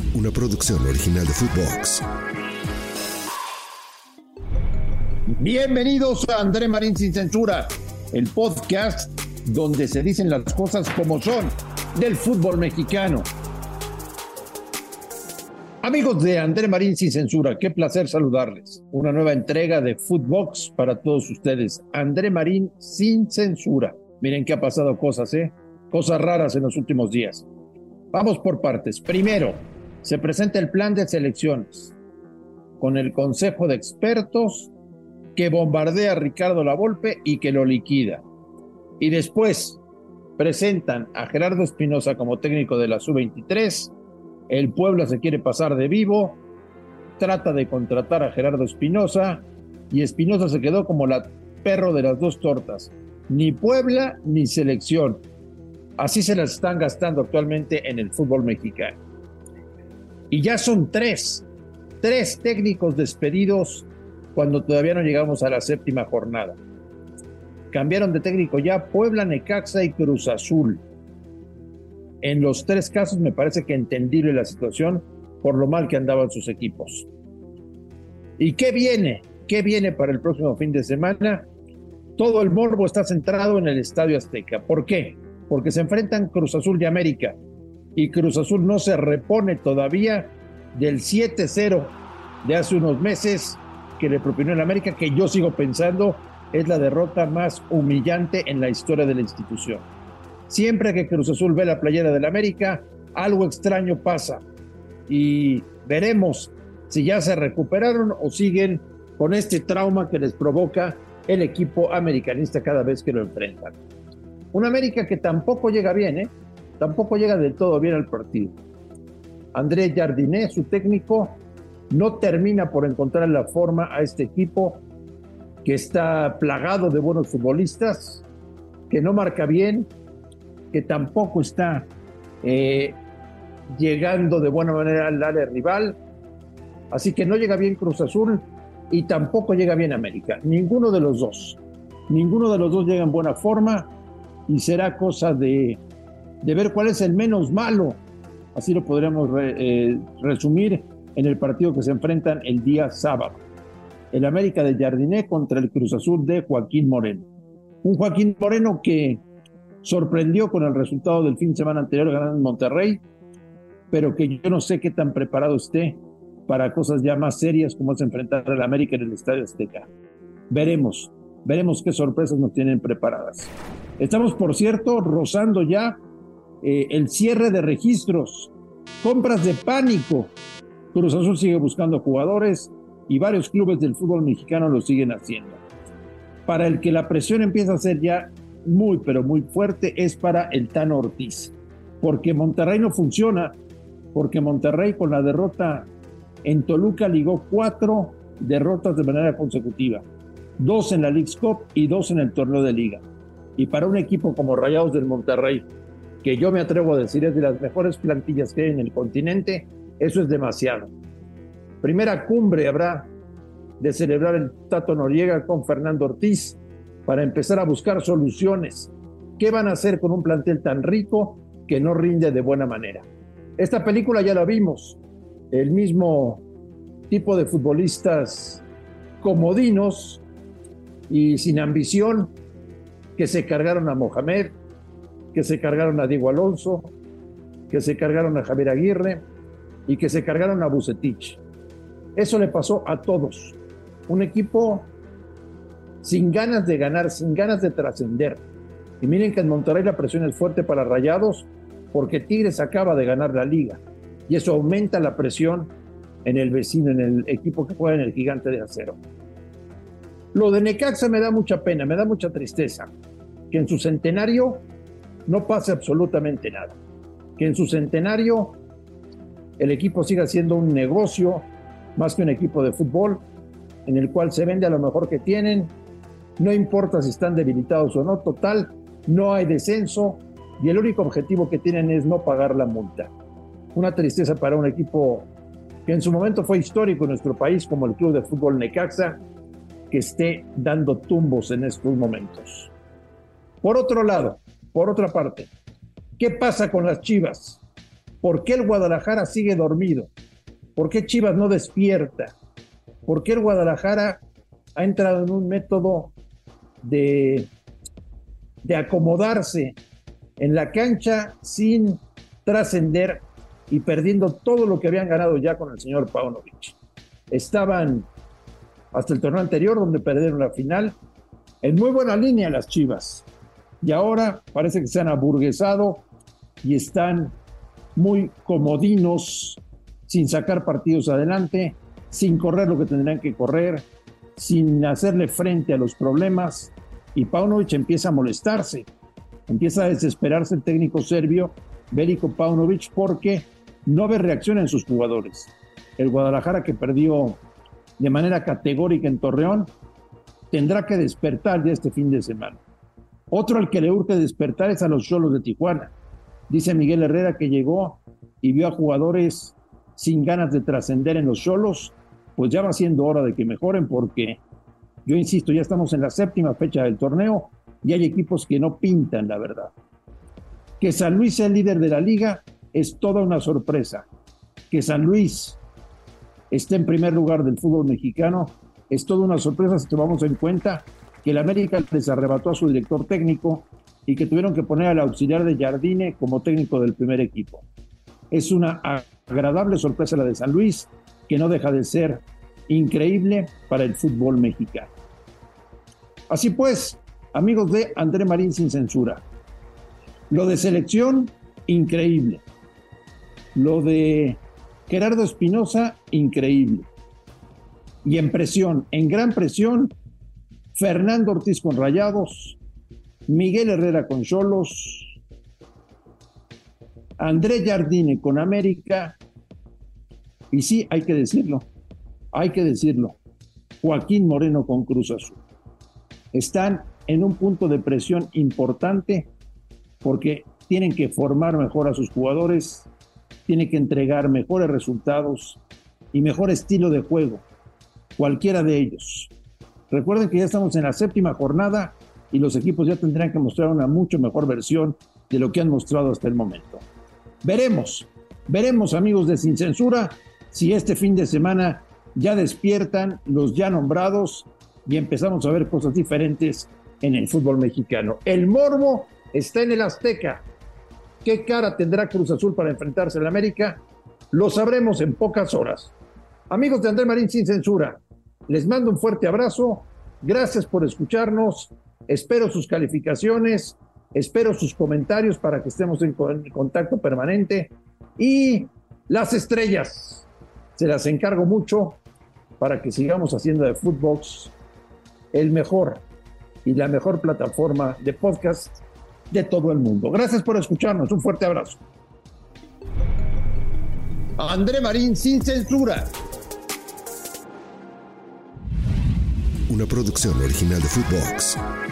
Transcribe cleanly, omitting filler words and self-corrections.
una producción original de Footbox. Bienvenidos a André Marín Sin Censura, el podcast donde se dicen las cosas como son del fútbol mexicano. Amigos de André Marín Sin Censura, qué placer saludarles. Una nueva entrega de Footbox para todos ustedes. André Marín Sin Censura. Miren que ha pasado cosas, cosas raras en los últimos días. Vamos por partes. Primero, se presenta el plan de selecciones con el Consejo de Expertos que bombardea a Ricardo Lavolpe y que lo liquida. Y después presentan a Gerardo Espinoza como técnico de la Sub-23. El Puebla se quiere pasar de vivo, trata de contratar a Gerardo Espinoza y Espinoza se quedó como el perro de las dos tortas. Ni Puebla ni selección. Así se las están gastando actualmente en el fútbol mexicano. Y ya son tres técnicos despedidos cuando todavía no llegamos a la séptima jornada. Cambiaron de técnico ya Puebla, Necaxa y Cruz Azul. En los tres casos me parece que entendible la situación por lo mal que andaban sus equipos. ¿Y qué viene? ¿Qué viene para el próximo fin de semana? Todo el morbo está centrado en el Estadio Azteca. ¿Por qué? Porque se enfrentan Cruz Azul y América. Y Cruz Azul no se repone todavía del 7-0 de hace unos meses que le propinó el América, que yo sigo pensando es la derrota más humillante en la historia de la institución. Siempre que Cruz Azul ve la playera del América, algo extraño pasa. Y veremos si ya se recuperaron o siguen con este trauma que les provoca el equipo americanista cada vez que lo enfrentan. Un América que tampoco llega bien, tampoco llega del todo bien al partido. André Jardiné, su técnico, no termina por encontrar la forma a este equipo que está plagado de buenos futbolistas, que no marca bien, que tampoco está llegando de buena manera al área rival. Así que no llega bien Cruz Azul y tampoco llega bien América. Ninguno de los dos llega en buena forma y será cosa de ver cuál es el menos malo. Así lo podríamos resumir en el partido que se enfrentan el día sábado. El América de Jardiné contra el Cruz Azul de Joaquín Moreno. Un Joaquín Moreno que sorprendió con el resultado del fin de semana anterior ganando en Monterrey, pero que yo no sé qué tan preparado esté para cosas ya más serias como es enfrentar al América en el Estadio Azteca. Veremos qué sorpresas nos tienen preparadas. Estamos, por cierto, rozando ya el cierre de registros, compras de pánico. Cruz Azul sigue buscando jugadores y varios clubes del fútbol mexicano lo siguen haciendo. Para el que la presión empieza a ser ya muy, pero muy fuerte es para el Tano Ortiz, porque Monterrey no funciona, porque Monterrey con la derrota en Toluca ligó 4 derrotas de manera consecutiva, 2 en la Leagues Cup y 2 en el torneo de liga. Y para un equipo como Rayados del Monterrey, que yo me atrevo a decir es de las mejores plantillas que hay en el continente, eso es demasiado. Primera cumbre habrá de celebrar el Tato Noriega con Fernando Ortiz para empezar a buscar soluciones. ¿Qué van a hacer con un plantel tan rico que no rinde de buena manera? Esta película ya la vimos. El mismo tipo de futbolistas comodinos y sin ambición que se cargaron a Mohamed, que se cargaron a Diego Alonso, que se cargaron a Javier Aguirre y que se cargaron a Vucetich. Eso le pasó a todos. Un equipo sin ganas de ganar, sin ganas de trascender. Y miren que en Monterrey la presión es fuerte para Rayados porque Tigres acaba de ganar la liga. Y eso aumenta la presión en el vecino, en el equipo que juega en el Gigante de Acero. Lo de Necaxa me da mucha pena, me da mucha tristeza. Que en su centenario no pase absolutamente nada. Que en su centenario el equipo siga siendo un negocio más que un equipo de fútbol en el cual se vende a lo mejor que tienen, no importa si están debilitados o no, total, no hay descenso y el único objetivo que tienen es no pagar la multa. Una tristeza para un equipo que en su momento fue histórico en nuestro país como el Club de Fútbol Necaxa, que esté dando tumbos en estos momentos. Por otro lado, por otra parte, ¿qué pasa con las Chivas? ¿Por qué el Guadalajara sigue dormido? ¿Por qué Chivas no despierta? ¿Por qué el Guadalajara ha entrado en un método de acomodarse en la cancha sin trascender y perdiendo todo lo que habían ganado ya con el señor Paunovic? Estaban hasta el torneo anterior, donde perdieron la final, en muy buena línea las Chivas, y ahora parece que se han aburguesado y están muy comodinos, sin sacar partidos adelante, sin correr lo que tendrían que correr, sin hacerle frente a los problemas, y Paunovic empieza a molestarse, empieza a desesperarse el técnico serbio Veljko Paunovic, porque no ve reacción en sus jugadores. El Guadalajara, que perdió de manera categórica en Torreón, tendrá que despertar ya este fin de semana. Otro al que le urge despertar es a los Xolos de Tijuana. Dice Miguel Herrera que llegó y vio a jugadores sin ganas de trascender en los Xolos. Pues ya va siendo hora de que mejoren, porque yo insisto, ya estamos en la 7ª fecha del torneo y hay equipos que no pintan, la verdad. Que San Luis sea el líder de la liga es toda una sorpresa. Que San Luis esté en primer lugar del fútbol mexicano es toda una sorpresa si tomamos en cuenta que el América les arrebató a su director técnico y que tuvieron que poner al auxiliar de Jardine como técnico del primer equipo. Es una agradable sorpresa la de San Luis, que no deja de ser increíble para el fútbol mexicano. Así pues, amigos de André Marín sin censura, lo de selección, increíble. Lo de Gerardo Espinosa, increíble. Y en presión, en gran presión, Fernando Ortiz con Rayados, Miguel Herrera con Xolos, André Jardine con América, y sí, hay que decirlo, Joaquín Moreno con Cruz Azul. Están en un punto de presión importante porque tienen que formar mejor a sus jugadores, tienen que entregar mejores resultados y mejor estilo de juego, cualquiera de ellos. Recuerden que ya estamos en la 7ª jornada y los equipos ya tendrán que mostrar una mucho mejor versión de lo que han mostrado hasta el momento. Veremos, amigos de Sin Censura, si este fin de semana ya despiertan los ya nombrados y empezamos a ver cosas diferentes en el fútbol mexicano. El morbo está en el Azteca. ¿Qué cara tendrá Cruz Azul para enfrentarse al América? Lo sabremos en pocas horas. Amigos de André Marín sin censura, les mando un fuerte abrazo. Gracias por escucharnos. Espero sus calificaciones, espero sus comentarios para que estemos en contacto permanente. Y las estrellas, se las encargo mucho para que sigamos haciendo de Footbox el mejor y la mejor plataforma de podcast de todo el mundo. Gracias por escucharnos. Un fuerte abrazo. André Marín sin censura. Una producción original de Footbox.